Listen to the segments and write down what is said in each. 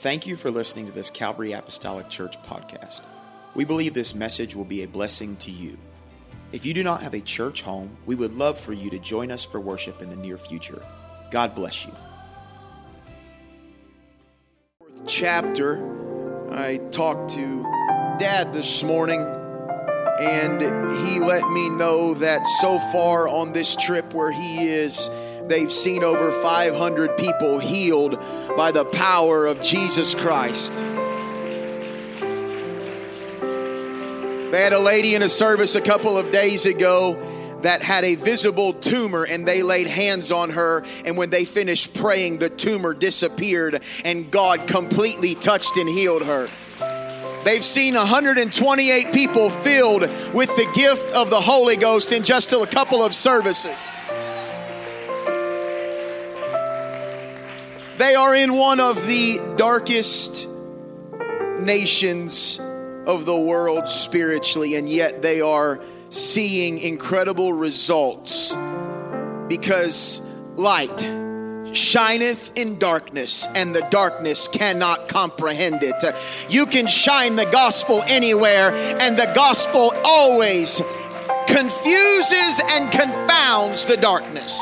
Thank you for listening to this Calvary Apostolic Church podcast. We believe this message will be a blessing to you. If you do not have a church home, we would love for you to join us for worship in the near future. God bless you. Chapter, I talked to Dad this morning, and he let me know that so far on this trip where he is, they've seen over 500 people healed by the power of Jesus Christ. They had a lady in a service a couple of days ago that had a visible tumor, and they laid hands on her, and when they finished praying, the tumor disappeared and God completely touched and healed her. They've seen 128 people filled with the gift of the Holy Ghost in just a couple of services. They are in one of the darkest nations of the world spiritually, and yet they are seeing incredible results because light shineth in darkness, and the darkness cannot comprehend it. You can shine the gospel anywhere, and the gospel always confuses and confounds the darkness.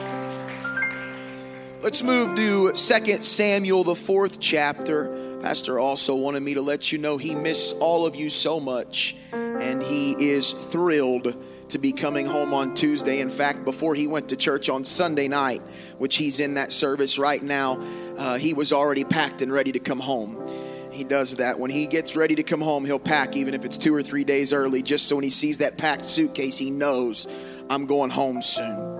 Let's move to 2 Samuel, the 4th chapter. Pastor also wanted me to let you know he missed all of you so much, and he is thrilled to be coming home on Tuesday. In fact, before he went to church on Sunday night, which he's in that service right now, he was already packed and ready to come home. He does that. When he gets ready to come home, he'll pack even if it's 2 or 3 days early, just so when he sees that packed suitcase, he knows, I'm going home soon.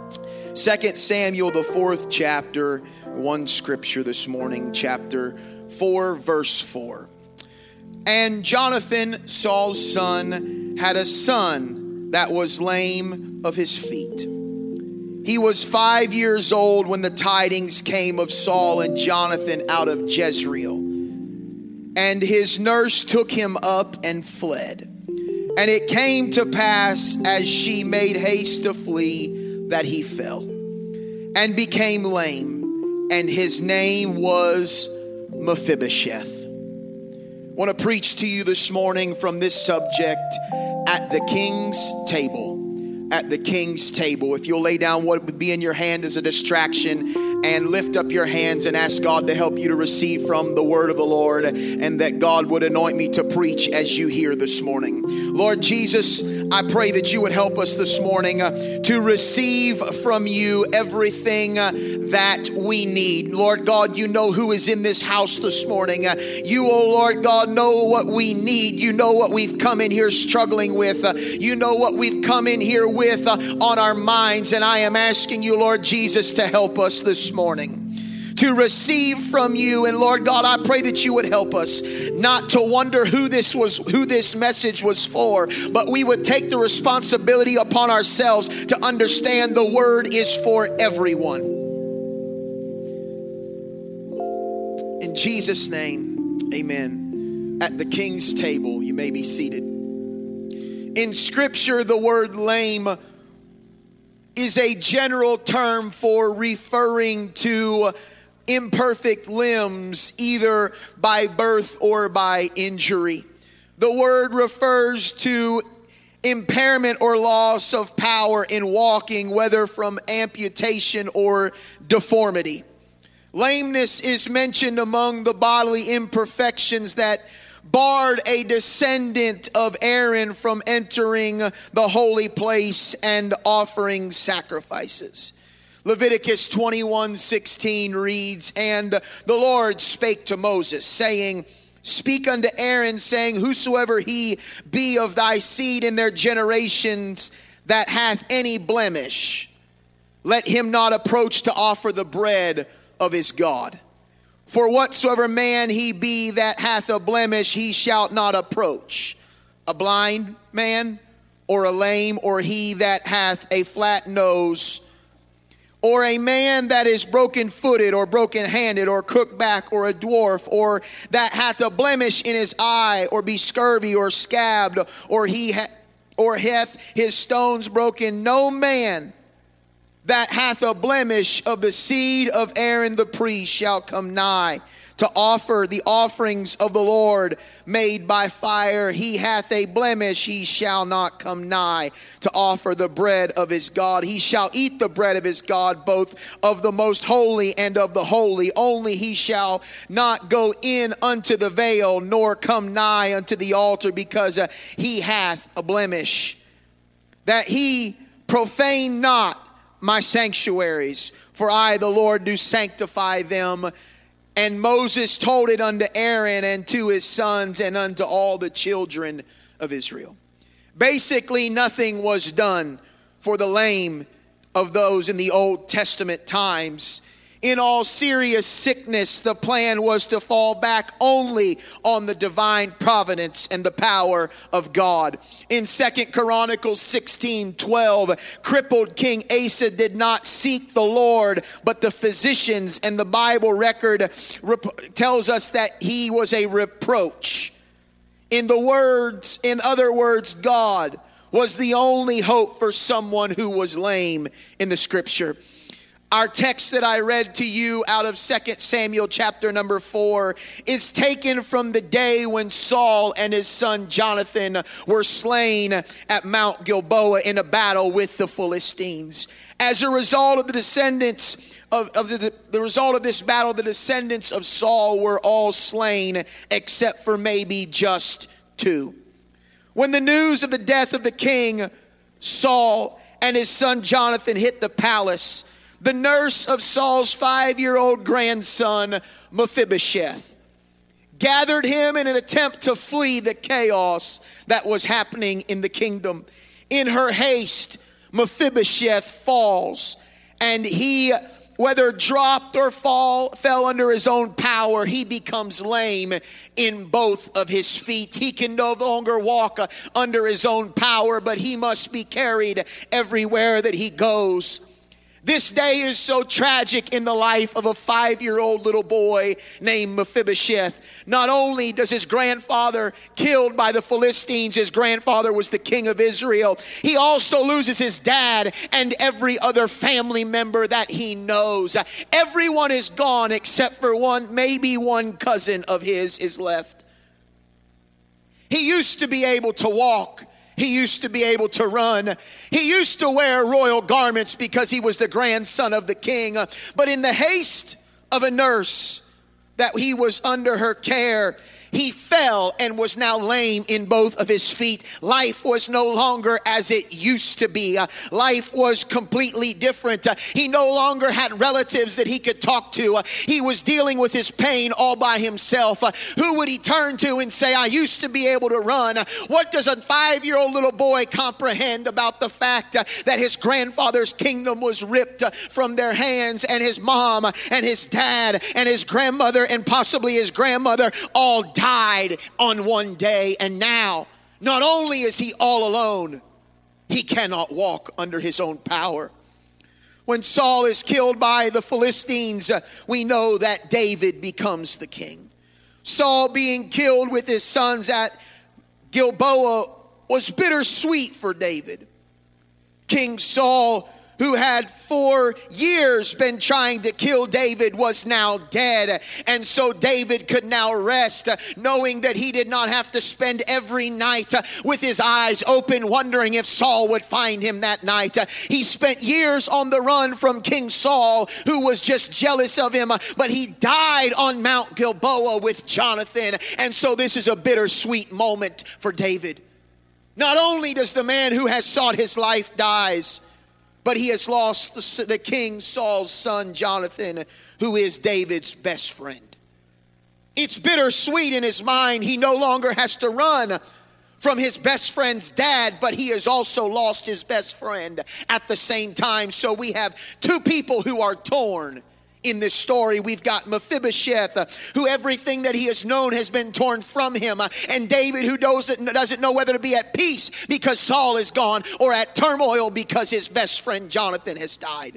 2 Samuel, the 4th chapter, one scripture this morning, chapter 4, verse 4. And Jonathan, Saul's son, had a son that was lame of his feet. He was 5 years old when the tidings came of Saul and Jonathan out of Jezreel. And his nurse took him up and fled. And it came to pass, as she made haste to flee, that he fell and became lame, and his name was Mephibosheth. I want to preach to you this morning from this subject, at the king's table. At the king's table. If you'll lay down what would be in your hand as a distraction and lift up your hands and ask God to help you to receive from the word of the Lord, and that God would anoint me to preach as you hear this morning. Lord Jesus, I pray that you would help us this morning to receive from you everything that we need. Lord God, you know who is in this house this morning. You, oh Lord God, know what we need. You know what we've come in here struggling with. You know what we've come in here with on our minds. And I am asking you, Lord Jesus, to help us this morning to receive from you. And Lord God, I pray that you would help us not to wonder who this message was for, but we would take the responsibility upon ourselves to understand the word is for everyone. In Jesus' name, amen. At the king's table, you may be seated. In Scripture, the word lame is a general term for referring to imperfect limbs, either by birth or by injury. The word refers to impairment or loss of power in walking, whether from amputation or deformity. Lameness is mentioned among the bodily imperfections that barred a descendant of Aaron from entering the holy place and offering sacrifices. Leviticus 21:16 reads, And the Lord spake to Moses, saying, Speak unto Aaron, saying, Whosoever he be of thy seed in their generations that hath any blemish, let him not approach to offer the bread of his God. For whatsoever man he be that hath a blemish, he shall not approach. A blind man, or a lame, or he that hath a flat nose, or a man that is broken-footed, or broken-handed, or crook-back, or a dwarf, or that hath a blemish in his eye, or be scurvy, or scabbed, or hath his stones broken. No man that hath a blemish of the seed of Aaron the priest shall come nigh to offer the offerings of the Lord made by fire. He hath a blemish, he shall not come nigh to offer the bread of his God. He shall eat the bread of his God, both of the most holy and of the holy. Only he shall not go in unto the veil, nor come nigh unto the altar, because he hath a blemish. That he profane not my sanctuaries, for I, the Lord, do sanctify them. And Moses told it unto Aaron and to his sons and unto all the children of Israel. Basically, nothing was done for the lame of those in the Old Testament times. In all serious sickness, the plan was to fall back only on the divine providence and the power of God. In 2 Chronicles 16:12, crippled King Asa did not seek the Lord, but the physicians, and the Bible record tells us that he was a reproach. In other words, God was the only hope for someone who was lame in the scripture. Our text that I read to you out of 2 Samuel chapter number 4 is taken from the day when Saul and his son Jonathan were slain at Mount Gilboa in a battle with the Philistines. As a result of the descendants the result of this battle, the descendants of Saul were all slain except for maybe just 2. When the news of the death of the king, Saul and his son Jonathan hit the palace, the nurse of Saul's 5-year-old grandson, Mephibosheth, gathered him in an attempt to flee the chaos that was happening in the kingdom. In her haste, Mephibosheth falls, and he, whether dropped or fell under his own power, he becomes lame in both of his feet. He can no longer walk under his own power, but he must be carried everywhere that he goes. This day is so tragic in the life of a 5-year-old little boy named Mephibosheth. Not only does his grandfather killed by the Philistines, his grandfather was the king of Israel, he also loses his dad and every other family member that he knows. Everyone is gone except for maybe one cousin of his is left. He used to be able to walk. He used to be able to run. He used to wear royal garments because he was the grandson of the king. But in the haste of a nurse that he was under her care, he fell and was now lame in both of his feet. Life was no longer as it used to be. Life was completely different. He no longer had relatives that he could talk to. He was dealing with his pain all by himself. Who would he turn to and say, I used to be able to run? What does a 5-year-old little boy comprehend about the fact that his grandfather's kingdom was ripped from their hands, and his mom and his dad and his grandmother and possibly his grandmother all died on one day, and now not only is he all alone, he cannot walk under his own power. When Saul is killed by the Philistines, we know that David becomes the king. Saul being killed with his sons at Gilboa was bittersweet for David. King Saul, who had for years been trying to kill David, was now dead. And so David could now rest, knowing that he did not have to spend every night with his eyes open, wondering if Saul would find him that night. He spent years on the run from King Saul, who was just jealous of him, but he died on Mount Gilboa with Jonathan. And so this is a bittersweet moment for David. Not only does the man who has sought his life dies, but he has lost the king Saul's son, Jonathan, who is David's best friend. It's bittersweet in his mind. He no longer has to run from his best friend's dad, but he has also lost his best friend at the same time. So we have 2 people who are torn in this story. We've got Mephibosheth, who everything that he has known has been torn from him, and David, who doesn't know whether to be at peace because Saul is gone, or at turmoil because his best friend Jonathan has died.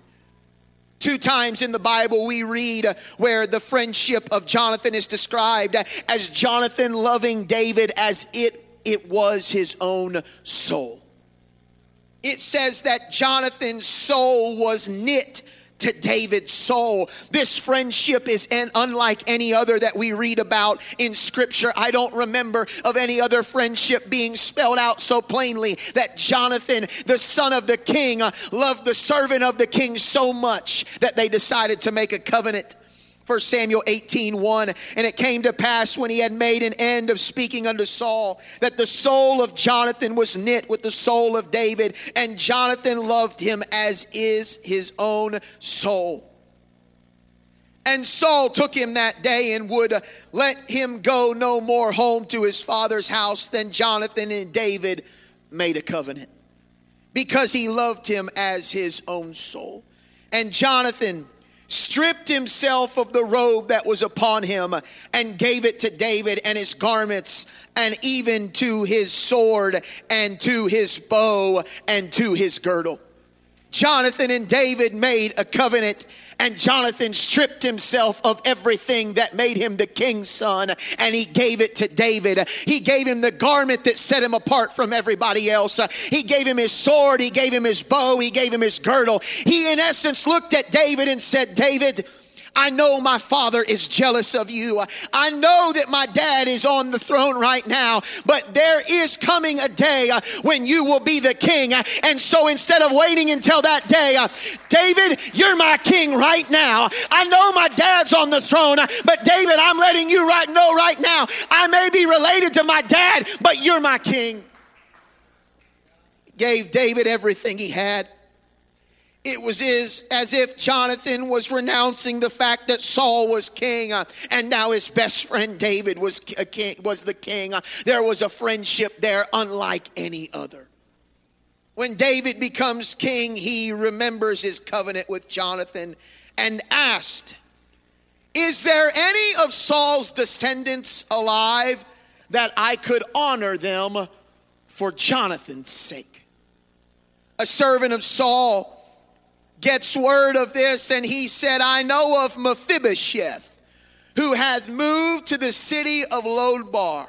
2 times in the Bible we read where the friendship of Jonathan is described as Jonathan loving David as it was his own soul. It says that Jonathan's soul was knit to David's soul. This friendship is unlike any other that we read about in Scripture. I don't remember of any other friendship being spelled out so plainly that Jonathan, the son of the king, loved the servant of the king so much that they decided to make a covenant. 1 Samuel 18:1, and it came to pass when he had made an end of speaking unto Saul, that the soul of Jonathan was knit with the soul of David, and Jonathan loved him as is his own soul. And Saul took him that day and would let him go no more home to his father's house. Then Jonathan and David made a covenant, because he loved him as his own soul. And Jonathan stripped himself of the robe that was upon him and gave it to David, and his garments, and even to his sword, and to his bow, and to his girdle. Jonathan and David made a covenant, and Jonathan stripped himself of everything that made him the king's son, and he gave it to David. He gave him the garment that set him apart from everybody else. He gave him his sword, he gave him his bow, he gave him his girdle. He in essence looked at David and said, David, I know my father is jealous of you. I know that my dad is on the throne right now, but there is coming a day when you will be the king. And so instead of waiting until that day, David, you're my king right now. I know my dad's on the throne, but David, I'm letting you know right now, I may be related to my dad, but you're my king. Gave David everything he had. It was as if Jonathan was renouncing the fact that Saul was king, and now his best friend David was the king. There was a friendship there unlike any other. When David becomes king, he remembers his covenant with Jonathan and asked, is there any of Saul's descendants alive that I could honor them for Jonathan's sake? A servant of Saul gets word of this, and he said, I know of Mephibosheth, who hath moved to the city of Lodebar.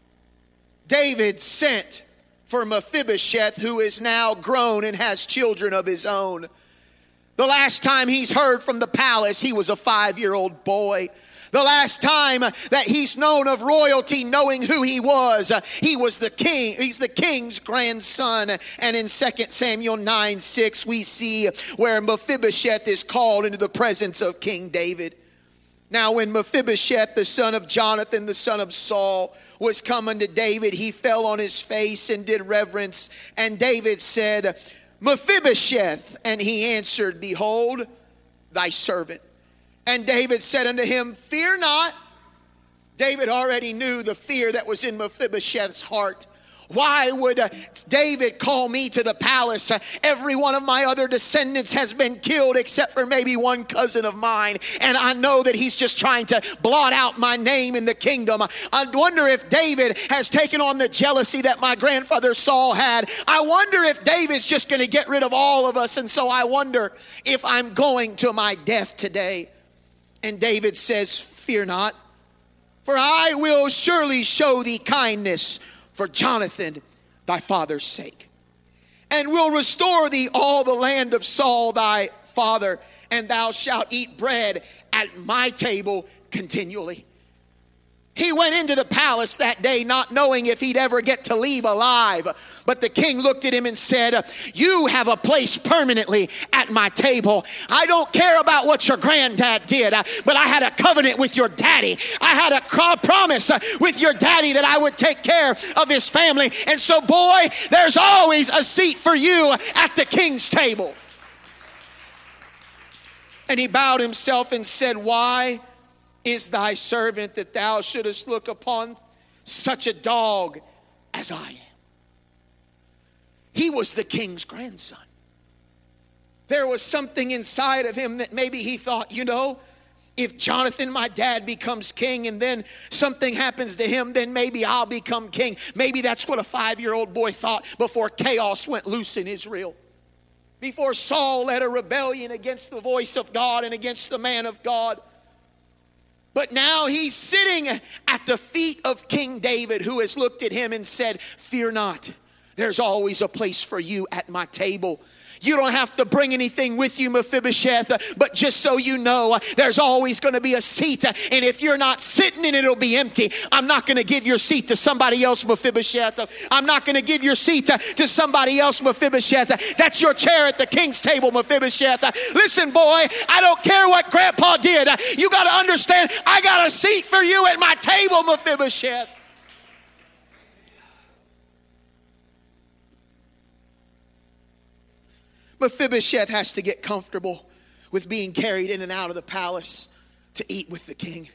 David sent for Mephibosheth, who is now grown and has children of his own. The last time he's heard from the palace, he was a 5-year-old boy. The last time that he's known of royalty, knowing who he was the king. He's the king's grandson. And in 2 Samuel 9:6, we see where Mephibosheth is called into the presence of King David. Now when Mephibosheth, the son of Jonathan, the son of Saul, was come unto David, he fell on his face and did reverence. And David said, Mephibosheth. And he answered, behold, thy servant. And David said unto him, fear not. David already knew the fear that was in Mephibosheth's heart. Why would David call me to the palace? Every one of my other descendants has been killed except for maybe one cousin of mine. And I know that he's just trying to blot out my name in the kingdom. I wonder if David has taken on the jealousy that my grandfather Saul had. I wonder if David's just going to get rid of all of us. And so I wonder if I'm going to my death today. And David says, fear not, for I will surely show thee kindness for Jonathan, thy father's sake, and will restore thee all the land of Saul, thy father, and thou shalt eat bread at my table continually. He went into the palace that day not knowing if he'd ever get to leave alive. But the king looked at him and said, you have a place permanently at my table. I don't care about what your granddad did, but I had a covenant with your daddy. I had a promise with your daddy that I would take care of his family. And so, boy, there's always a seat for you at the king's table. And he bowed himself and said, why is thy servant that thou shouldest look upon such a dog as I am? He was the king's grandson. There was something inside of him that maybe he thought, if Jonathan, my dad, becomes king and then something happens to him, then maybe I'll become king. Maybe that's what a 5-year-old boy thought before chaos went loose in Israel. Before Saul led a rebellion against the voice of God and against the man of God. But now he's sitting at the feet of King David, who has looked at him and said, fear not, there's always a place for you at my table. You don't have to bring anything with you, Mephibosheth, but just so you know, there's always going to be a seat, and if you're not sitting in it, it'll be empty. I'm not going to give your seat to somebody else, Mephibosheth. I'm not going to give your seat to somebody else, Mephibosheth. That's your chair at the king's table, Mephibosheth. Listen, boy, I don't care what Grandpa did. You got to understand, I got a seat for you at my table, Mephibosheth. Mephibosheth has to get comfortable with being carried in and out of the palace to eat with the king.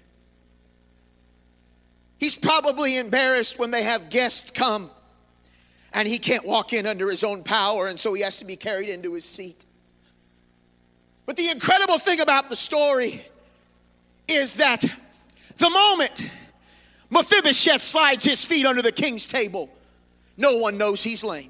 He's probably embarrassed when they have guests come and he can't walk in under his own power, and so he has to be carried into his seat. But the incredible thing about the story is that the moment Mephibosheth slides his feet under the king's table, no one knows he's lame.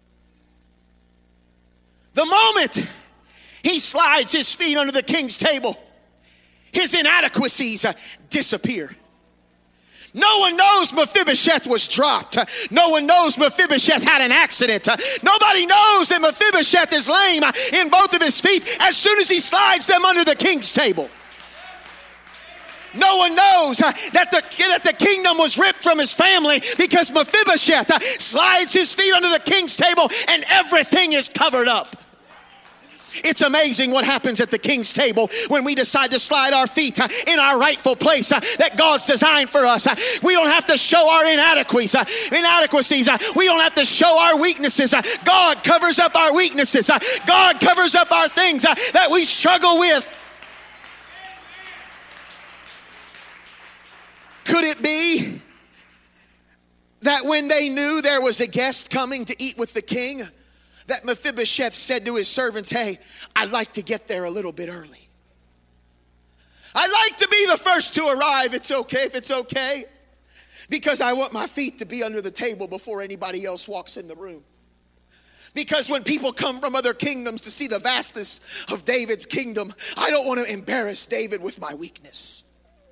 The moment he slides his feet under the king's table, his inadequacies disappear. No one knows Mephibosheth was dropped. No one knows Mephibosheth had an accident. Nobody knows that Mephibosheth is lame in both of his feet as soon as he slides them under the king's table. No one knows that the kingdom was ripped from his family because Mephibosheth slides his feet under the king's table and everything is covered up. It's amazing what happens at the king's table when we decide to slide our feet in our rightful place that God's designed for us. We don't have to show our inadequacies. We don't have to show our weaknesses. God covers up our weaknesses. God covers up our things that we struggle with. Could it be that when they knew there was a guest coming to eat with the king, that Mephibosheth said to his servants, hey, I'd like to get there a little bit early. I'd like to be the first to arrive. It's okay if it's okay, because I want my feet to be under the table before anybody else walks in the room. Because when people come from other kingdoms to see the vastness of David's kingdom, I don't want to embarrass David with my weakness.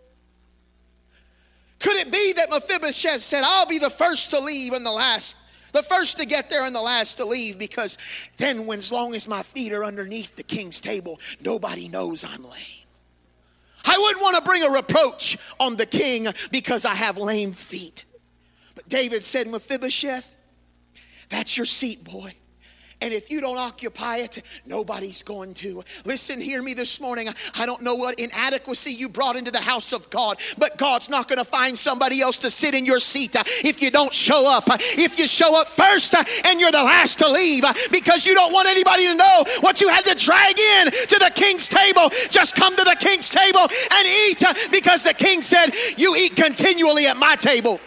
Could it be that Mephibosheth said, I'll be the first to leave and the first to get there and the last to leave, because then as long as my feet are underneath the king's table, nobody knows I'm lame. I wouldn't want to bring a reproach on the king because I have lame feet. But David said, Mephibosheth, that's your seat, boy. And if you don't occupy it, nobody's going to. Listen, hear me this morning. I don't know what inadequacy you brought into the house of God, but God's not going to find somebody else to sit in your seat if you don't show up. If you show up first and you're the last to leave because you don't want anybody to know what you had to drag in to the king's table. Just come to the king's table and eat, because the king said, you eat continually at my table.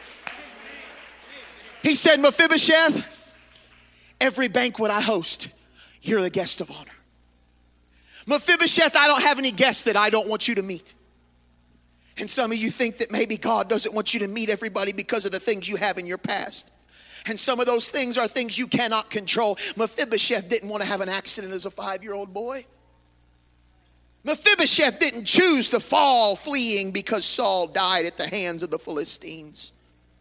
He said, Mephibosheth, every banquet I host, you're the guest of honor. Mephibosheth, I don't have any guests that I don't want you to meet. And some of you think that maybe God doesn't want you to meet everybody because of the things you have in your past. And some of those things are things you cannot control. Mephibosheth didn't want to have an accident as a 5-year-old boy. Mephibosheth didn't choose to fall fleeing because Saul died at the hands of the Philistines.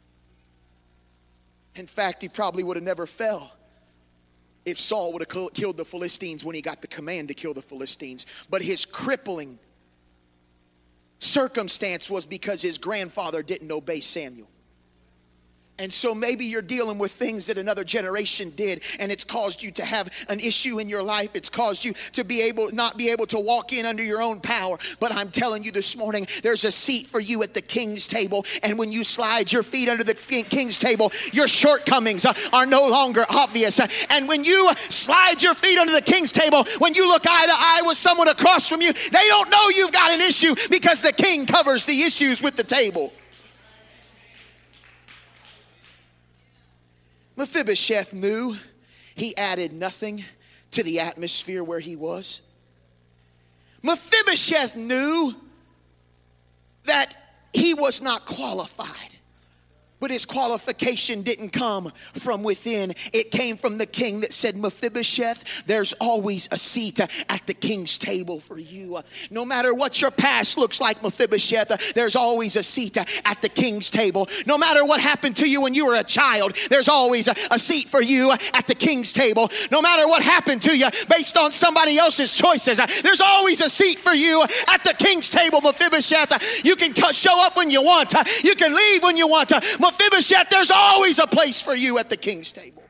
In fact, he probably would have never fell if Saul would have killed the Philistines when he got the command to kill the Philistines. But his crippling circumstance was because his grandfather didn't obey Samuel. And so maybe you're dealing with things that another generation did, and it's caused you to have an issue in your life. It's caused you to not be able to walk in under your own power. But I'm telling you this morning, there's a seat for you at the king's table. And when you slide your feet under the king's table, your shortcomings are no longer obvious. And when you slide your feet under the king's table, when you look eye to eye with someone across from you, they don't know you've got an issue, because the king covers the issues with the table. Mephibosheth knew he added nothing to the atmosphere where he was. Mephibosheth knew that he was not qualified But his qualification didn't come from within. It came from the king that said, Mephibosheth, there's always a seat at the king's table for you. No matter what your past looks like, Mephibosheth, there's always a seat at the king's table. No matter what happened to you when you were a child, there's always a seat for you at the king's table. No matter what happened to you based on somebody else's choices, there's always a seat for you at the king's table, Mephibosheth. You can show up when you want. You can leave when you want. Mephibosheth, there's always a place for you at the king's table.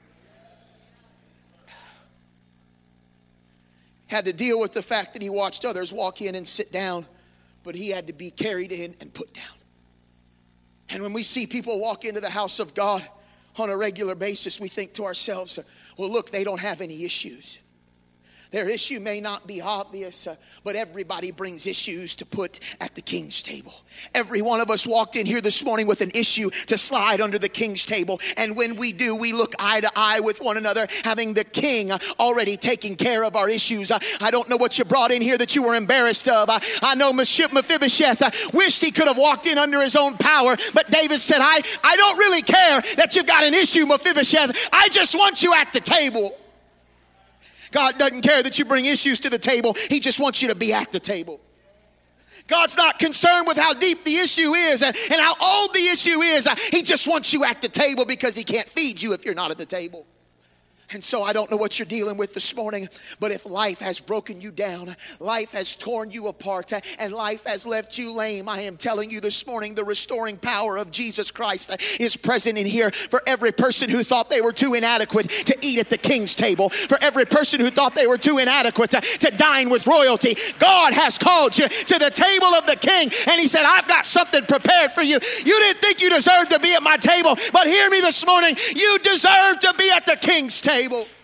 Had to deal with the fact that he watched others walk in and sit down, but he had to be carried in and put down. And when we see people walk into the house of God on a regular basis, we think to ourselves, well, look, they don't have any issues. Their issue may not be obvious, but everybody brings issues to put at the king's table. Every one of us walked in here this morning with an issue to slide under the king's table. And when we do, we look eye to eye with one another, having the king already taking care of our issues. I don't know what you brought in here that you were embarrassed of. I know Mephibosheth wished he could have walked in under his own power, but David said, I don't really care that you've got an issue, Mephibosheth. I just want you at the table. God doesn't care that you bring issues to the table. He just wants you to be at the table. God's not concerned with how deep the issue is and how old the issue is. He just wants you at the table because he can't feed you if you're not at the table. And so I don't know what you're dealing with this morning, but if life has broken you down, life has torn you apart, and life has left you lame, I am telling you this morning, the restoring power of Jesus Christ is present in here for every person who thought they were too inadequate to eat at the king's table, for every person who thought they were too inadequate to dine with royalty. God has called you to the table of the king, and he said, I've got something prepared for you. You didn't think you deserved to be at my table, but hear me this morning, you deserve to be at the king's table.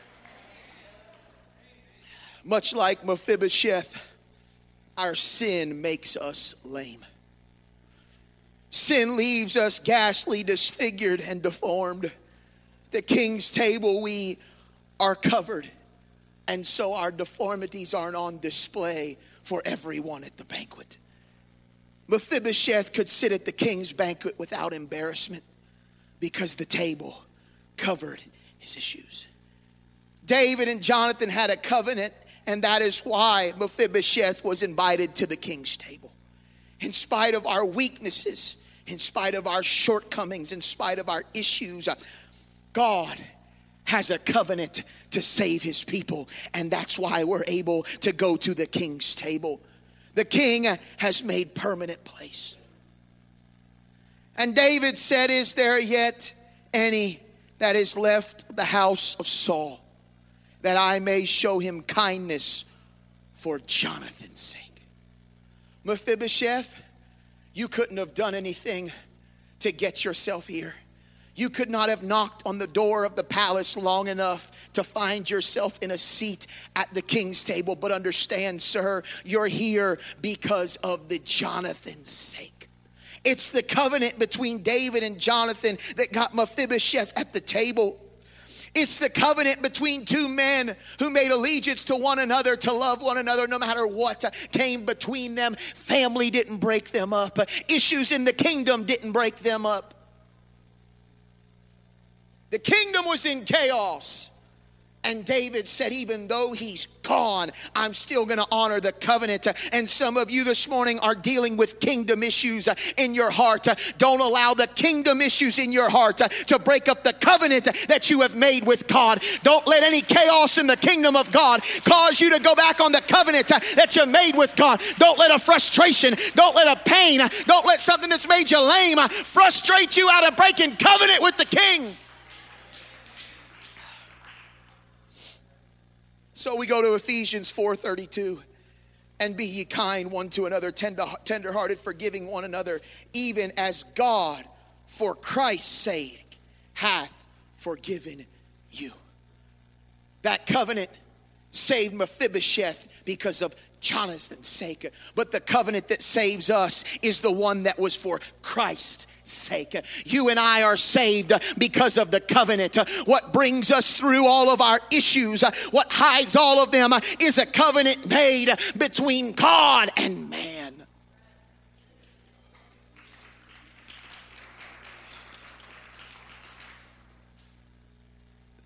Much like Mephibosheth, our sin makes us lame. Sin leaves us ghastly, disfigured, and deformed. The king's table, we are covered, and so our deformities aren't on display for everyone at the banquet. Mephibosheth could sit at the king's banquet without embarrassment because the table covered his issues. David and Jonathan had a covenant, and that is why Mephibosheth was invited to the king's table. In spite of our weaknesses, in spite of our shortcomings, in spite of our issues, God has a covenant to save his people, and that's why we're able to go to the king's table. The king has made permanent place. And David said, is there yet any that is left the house of Saul, that I may show him kindness for Jonathan's sake? Mephibosheth, you couldn't have done anything to get yourself here. You could not have knocked on the door of the palace long enough to find yourself in a seat at the king's table. But understand, sir, you're here because of the Jonathan's sake. It's the covenant between David and Jonathan that got Mephibosheth at the table. It's the covenant between two men who made allegiance to one another, to love one another no matter what came between them. Family didn't break them up. Issues in the kingdom didn't break them up. The kingdom was in chaos. And David said, even though he's gone, I'm still going to honor the covenant. And some of you this morning are dealing with kingdom issues in your heart. Don't allow the kingdom issues in your heart to break up the covenant that you have made with God. Don't let any chaos in the kingdom of God cause you to go back on the covenant that you made with God. Don't let a frustration, don't let a pain, don't let something that's made you lame frustrate you out of breaking covenant with the king. So we go to Ephesians 4:32. And be ye kind one to another, tenderhearted, forgiving one another, even as God, for Christ's sake, hath forgiven you. That covenant saved Mephibosheth because of Jonathan's sake. But the covenant that saves us is the one that was for Christ's sake. You and I are saved because of the covenant. What brings us through all of our issues, what hides all of them, is a covenant made between God and man.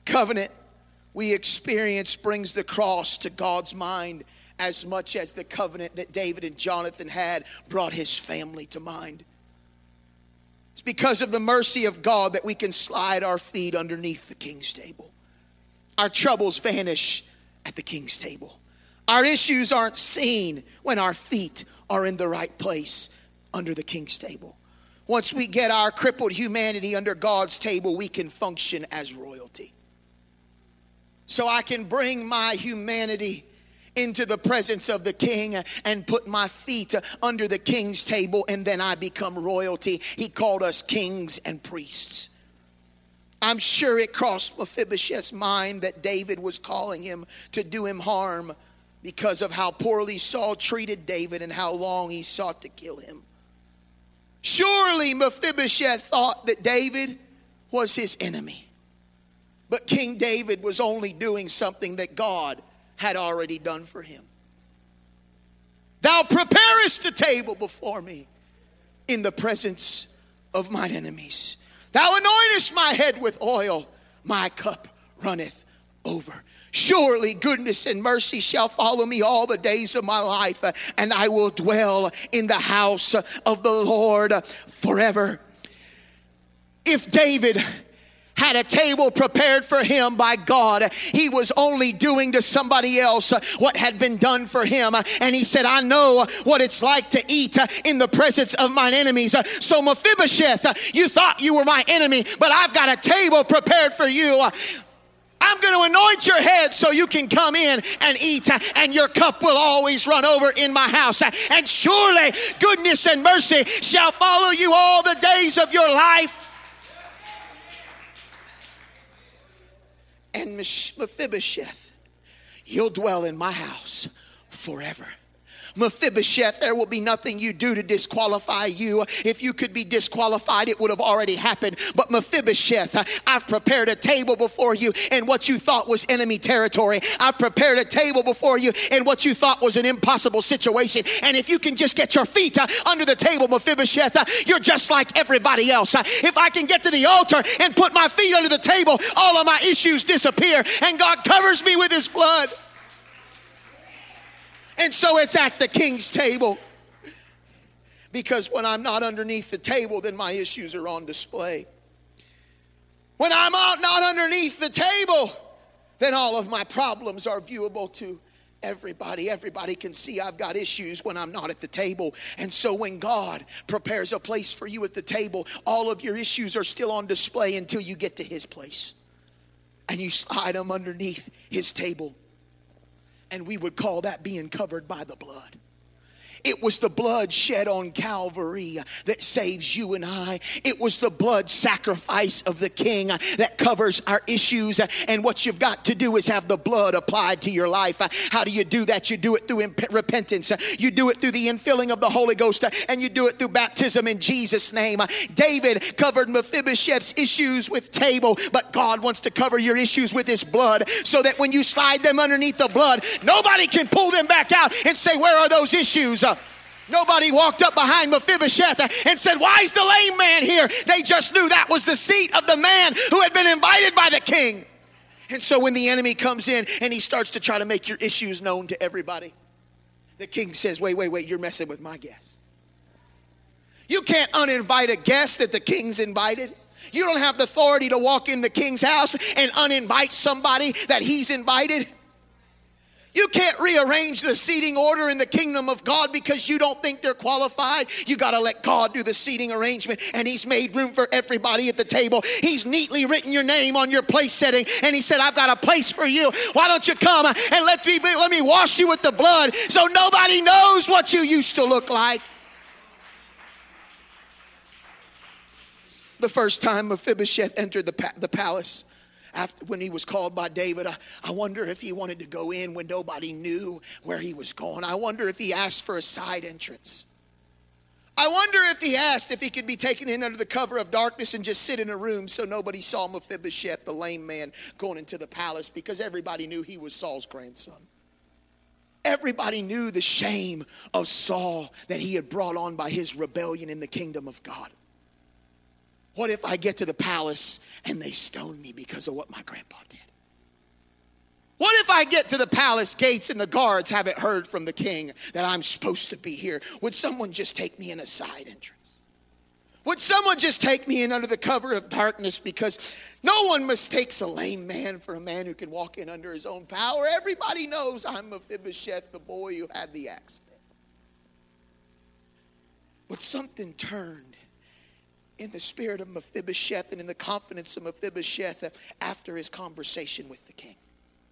covenant we experience brings the cross to God's mind as much as the covenant that David and Jonathan had brought his family to mind. It's because of the mercy of God that we can slide our feet underneath the king's table. Our troubles vanish at the king's table. Our issues aren't seen when our feet are in the right place under the king's table. Once we get our crippled humanity under God's table, we can function as royalty. So I can bring my humanity into the presence of the king and put my feet under the king's table, and then I become royalty. He called us kings and priests. I'm sure it crossed Mephibosheth's mind that David was calling him to do him harm because of how poorly Saul treated David and how long he sought to kill him. Surely Mephibosheth thought that David was his enemy. But King David was only doing something that God had already done for him. Thou preparest a table before me in the presence of mine enemies. Thou anointest my head with oil, my cup runneth over. Surely goodness and mercy shall follow me all the days of my life, and I will dwell in the house of the Lord forever. If David had a table prepared for him by God, he was only doing to somebody else what had been done for him. And he said, I know what it's like to eat in the presence of mine enemies. So Mephibosheth, you thought you were my enemy, but I've got a table prepared for you. I'm going to anoint your head so you can come in and eat, and your cup will always run over in my house. And surely goodness and mercy shall follow you all the days of your life. And Mephibosheth, you'll dwell in my house forever. Mephibosheth, there will be nothing you do to disqualify you. If you could be disqualified, it would have already happened. But Mephibosheth, I've prepared a table before you in what you thought was enemy territory. I've prepared a table before you in what you thought was an impossible situation. And if you can just get your feet under the table, Mephibosheth, you're just like everybody else. If I can get to the altar and put my feet under the table, all of my issues disappear, and God covers me with his blood. And so it's at the king's table. Because when I'm not underneath the table, then my issues are on display. When I'm not underneath the table, then all of my problems are viewable to everybody. Everybody can see I've got issues when I'm not at the table. And so when God prepares a place for you at the table, all of your issues are still on display until you get to his place. And you slide them underneath his table. And we would call that being covered by the blood. It was the blood shed on Calvary that saves you and I. It was the blood sacrifice of the King that covers our issues. And what you've got to do is have the blood applied to your life. How do you do that? You do it through repentance. You do it through the infilling of the Holy Ghost. And you do it through baptism in Jesus' name. David covered Mephibosheth's issues with table, but God wants to cover your issues with his blood, so that when you slide them underneath the blood, nobody can pull them back out and say, where are those issues? Nobody walked up behind Mephibosheth and said, why is the lame man here? They just knew that was the seat of the man who had been invited by the king. And so when the enemy comes in and he starts to try to make your issues known to everybody, the king says, wait, you're messing with my guest. You can't uninvite a guest that the king's invited. You don't have the authority to walk in the king's house and uninvite somebody that he's invited. You can't rearrange the seating order in the kingdom of God because you don't think they're qualified. You got to let God do the seating arrangement, and he's made room for everybody at the table. He's neatly written your name on your place setting, and he said, I've got a place for you. Why don't you come and let me wash you with the blood so nobody knows what you used to look like. The first time Mephibosheth entered the palace, when he was called by David, I wonder if he wanted to go in when nobody knew where he was going. I wonder if he asked for a side entrance. I wonder if he asked if he could be taken in under the cover of darkness and just sit in a room so nobody saw Mephibosheth, the lame man, going into the palace, because everybody knew he was Saul's grandson. Everybody knew the shame of Saul that he had brought on by his rebellion in the kingdom of God. What if I get to the palace and they stone me because of what my grandpa did? What if I get to the palace gates and the guards haven't heard from the king that I'm supposed to be here? Would someone just take me in a side entrance? Would someone just take me in under the cover of darkness? Because no one mistakes a lame man for a man who can walk in under his own power. Everybody knows I'm Mephibosheth, the boy who had the accident. But something turned in the spirit of Mephibosheth and in the confidence of Mephibosheth after his conversation with the king.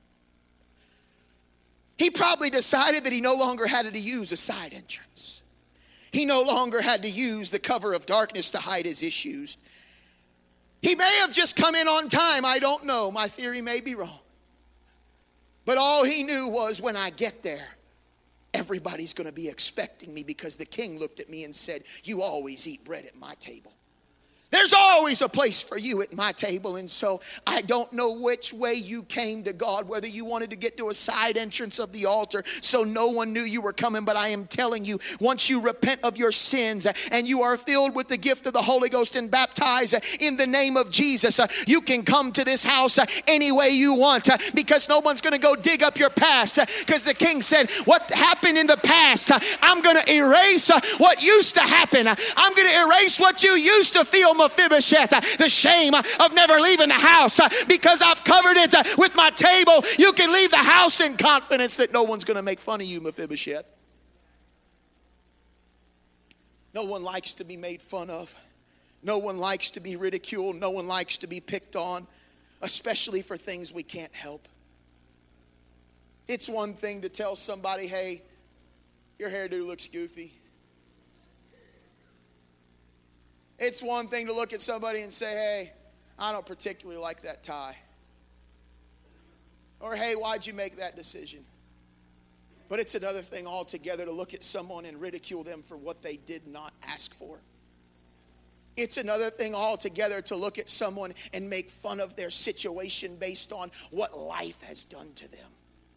He probably decided that he no longer had to use a side entrance. He no longer had to use the cover of darkness to hide his issues. He may have just come in on time. I don't know. My theory may be wrong. But all he knew was, when I get there, everybody's going to be expecting me, because the king looked at me and said, you always eat bread at my table. There's always a place for you at my table. And so I don't know which way you came to God, whether you wanted to get to a side entrance of the altar so no one knew you were coming. But I am telling you, once you repent of your sins and you are filled with the gift of the Holy Ghost and baptized in the name of Jesus, you can come to this house any way you want, because no one's going to go dig up your past, because the king said, what happened in the past, I'm going to erase what used to happen. I'm going to erase what you used to feel, Mephibosheth, the shame of never leaving the house, because I've covered it with my table. You can leave the house in confidence that no one's going to make fun of you, Mephibosheth. No one likes to be made fun of. No one likes to be ridiculed. No one likes to be picked on, especially for things we can't help. It's one thing to tell somebody, hey, your hairdo looks goofy. It's one thing to look at somebody and say, hey, I don't particularly like that tie. Or, hey, why'd you make that decision? But it's another thing altogether to look at someone and ridicule them for what they did not ask for. It's another thing altogether to look at someone and make fun of their situation based on what life has done to them.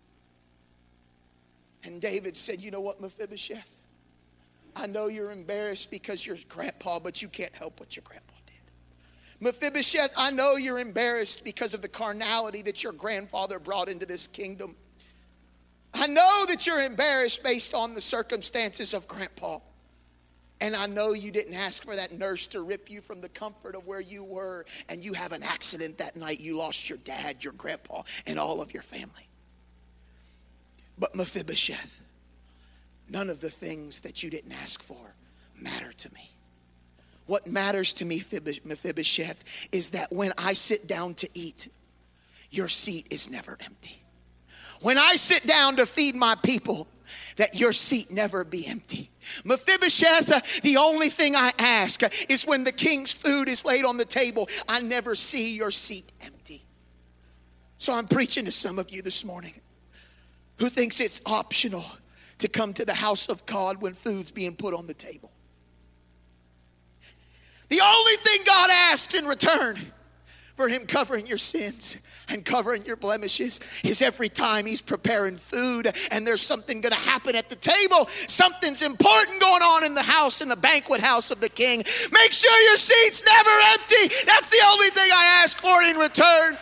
And David said, you know what, Mephibosheth? I know you're embarrassed because you're grandpa, but you can't help what your grandpa did. Mephibosheth, I know you're embarrassed because of the carnality that your grandfather brought into this kingdom. I know that you're embarrassed based on the circumstances of grandpa. And I know you didn't ask for that nurse to rip you from the comfort of where you were, and you have an accident that night. You lost your dad, your grandpa, and all of your family. But Mephibosheth, none of the things that you didn't ask for matter to me. What matters to me, Mephibosheth, is that when I sit down to eat, your seat is never empty. When I sit down to feed my people, that your seat never be empty. Mephibosheth, the only thing I ask is when the king's food is laid on the table, I never see your seat empty. So I'm preaching to some of you this morning who thinks it's optional to come to the house of God when food's being put on the table. The only thing God asks in return for him covering your sins and covering your blemishes is every time he's preparing food and there's something going to happen at the table, something's important going on in the house, in the banquet house of the king, make sure your seat's never empty. That's the only thing I ask for in return.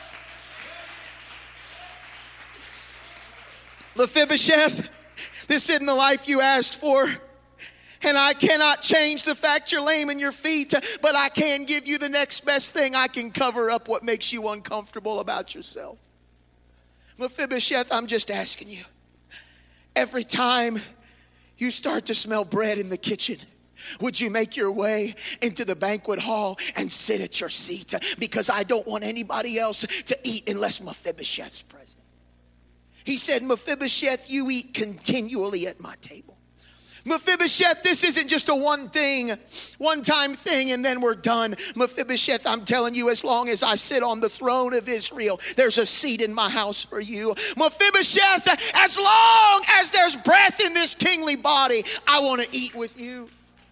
Mephibosheth, this isn't the life you asked for. And I cannot change the fact you're lame in your feet, but I can give you the next best thing. I can cover up what makes you uncomfortable about yourself. Mephibosheth, I'm just asking you, every time you start to smell bread in the kitchen, would you make your way into the banquet hall and sit at your seat? Because I don't want anybody else to eat unless Mephibosheth's present. He said, Mephibosheth, you eat continually at my table. Mephibosheth, this isn't just a one-time thing and then we're done. Mephibosheth, I'm telling you, as long as I sit on the throne of Israel, there's a seat in my house for you. Mephibosheth, as long as there's breath in this kingly body, I want to eat with you.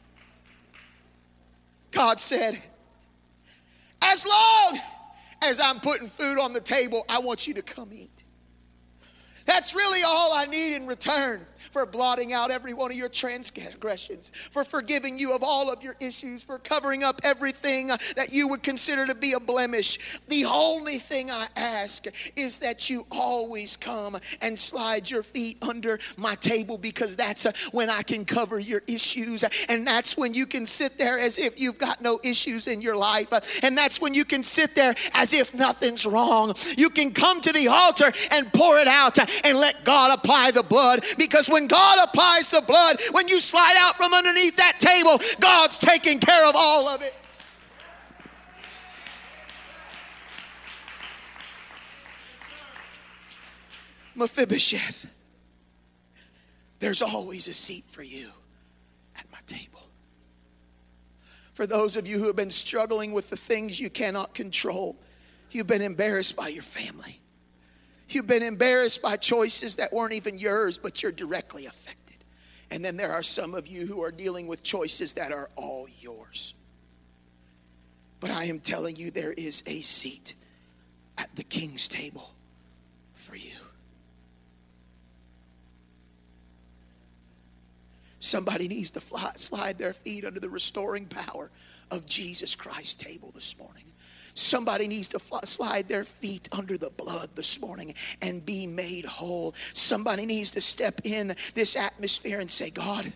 God said, as long as I'm putting food on the table, I want you to come eat. That's really all I need in return. for blotting out every one of your transgressions, for forgiving you of all of your issues, for covering up everything that you would consider to be a blemish. The only thing I ask is that you always come and slide your feet under my table, because that's when I can cover your issues, and that's when you can sit there as if you've got no issues in your life, and that's when you can sit there as if nothing's wrong. You can come to the altar and pour it out and let God apply the blood, because when God applies the blood, when you slide out from underneath that table, God's taking care of all of it. Mephibosheth, there's always a seat for you at my table. For those of you who have been struggling with the things you cannot control, you've been embarrassed by your family. You've been embarrassed by choices that weren't even yours, but you're directly affected. And then there are some of you who are dealing with choices that are all yours. But I am telling you, there is a seat at the king's table for you. Somebody needs to slide their feet under the restoring power of Jesus Christ's table this morning. Somebody needs to slide their feet under the blood this morning and be made whole. Somebody needs to step in this atmosphere and say, God,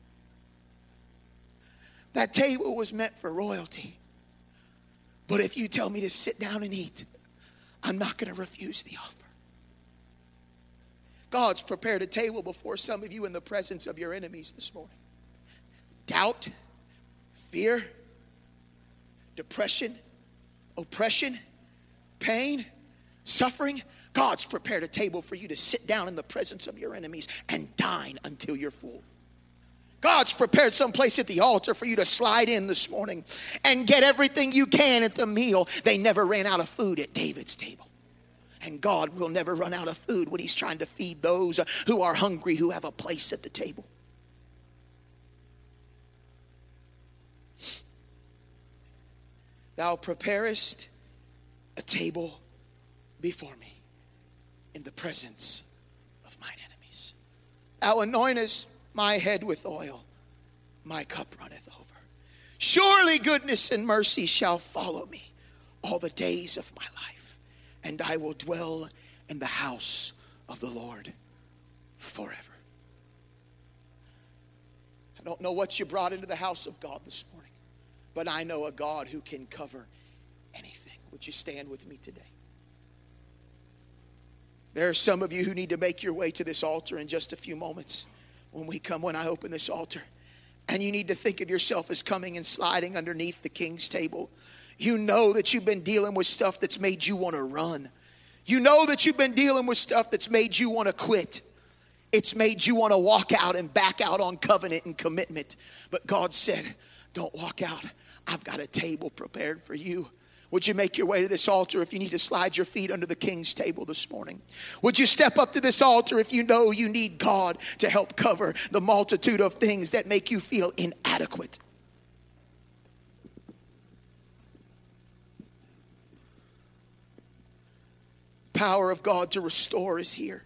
that table was meant for royalty. But if you tell me to sit down and eat, I'm not going to refuse the offer. God's prepared a table before some of you in the presence of your enemies this morning. Doubt, fear, depression, oppression, pain, suffering. God's prepared a table for you to sit down in the presence of your enemies and dine until you're full. God's prepared some place at the altar for you to slide in this morning and get everything you can at the meal. They never ran out of food at David's table. And God will never run out of food when he's trying to feed those who are hungry, who have a place at the table. Thou preparest a table before me in the presence of mine enemies. Thou anointest my head with oil, my cup runneth over. Surely goodness and mercy shall follow me all the days of my life, and I will dwell in the house of the Lord forever. I don't know what you brought into the house of God this morning, but I know a God who can cover anything. Would you stand with me today? There are some of you who need to make your way to this altar in just a few moments when I open this altar. And you need to think of yourself as coming and sliding underneath the king's table. You know that you've been dealing with stuff that's made you want to run. You know that you've been dealing with stuff that's made you want to quit. It's made you want to walk out and back out on covenant and commitment. But God said, don't walk out. I've got a table prepared for you. Would you make your way to this altar if you need to slide your feet under the king's table this morning? Would you step up to this altar if you know you need God to help cover the multitude of things that make you feel inadequate? Power of God to restore is here.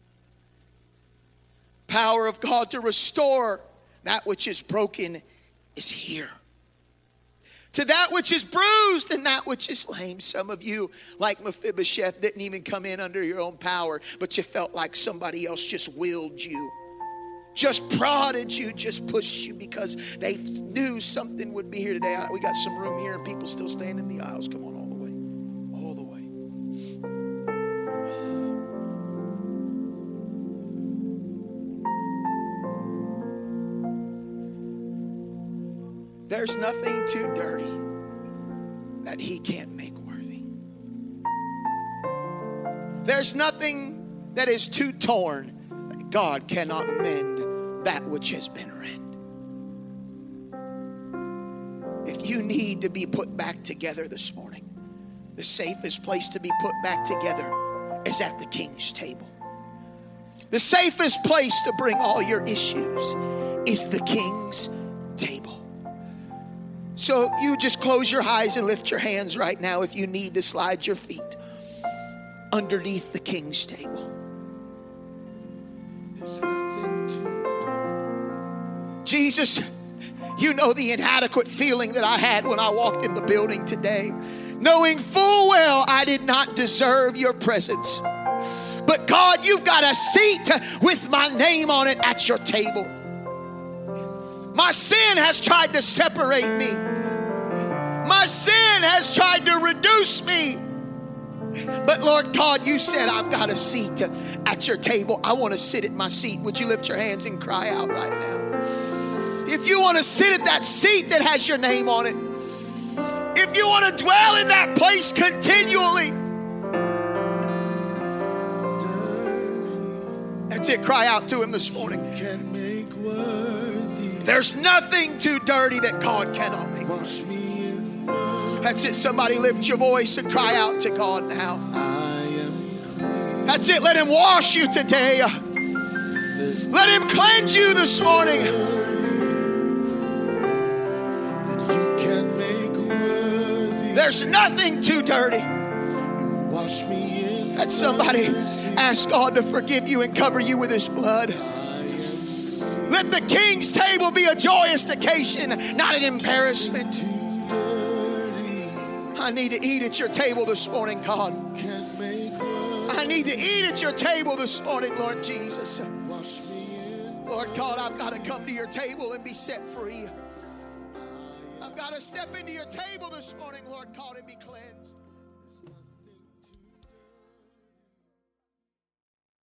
Power of God to restore that which is broken is here. To that which is bruised and that which is lame. Some of you, like Mephibosheth, didn't even come in under your own power, but you felt like somebody else just willed you, just prodded you, just pushed you because they knew something would be here today. We got some room here and people still staying in the aisles. Come on, all the way. All the way. There's nothing too dirty that he can't make worthy. There's nothing that is too torn that God cannot mend that which has been rent. If you need to be put back together this morning, the safest place to be put back together is at the king's table. The safest place to bring all your issues is the king's table. So you just close your eyes and lift your hands right now if you need to slide your feet underneath the king's table. There's nothing to Jesus, you know the inadequate feeling that I had when I walked in the building today, knowing full well I did not deserve your presence. But God, you've got a seat with my name on it at your table. My sin has tried to separate me. My sin has tried to reduce me. But Lord God, you said I've got a seat at your table. I want to sit at my seat. Would you lift your hands and cry out right now? If you want to sit at that seat that has your name on it, if you want to dwell in that place continually, that's it. Cry out to him this morning. There's nothing too dirty that God cannot make. That's it. Somebody lift your voice and cry out to God now. That's it. Let him wash you today. Let him cleanse you this morning. There's nothing too dirty. That somebody ask God to forgive you and cover you with his blood. Let the King's table be a joyous occasion, not an embarrassment. I need to eat at your table this morning, God. I need to eat at your table this morning, Lord Jesus. Lord God, I've got to come to your table and be set free. I've got to step into your table this morning, Lord God, and be cleansed.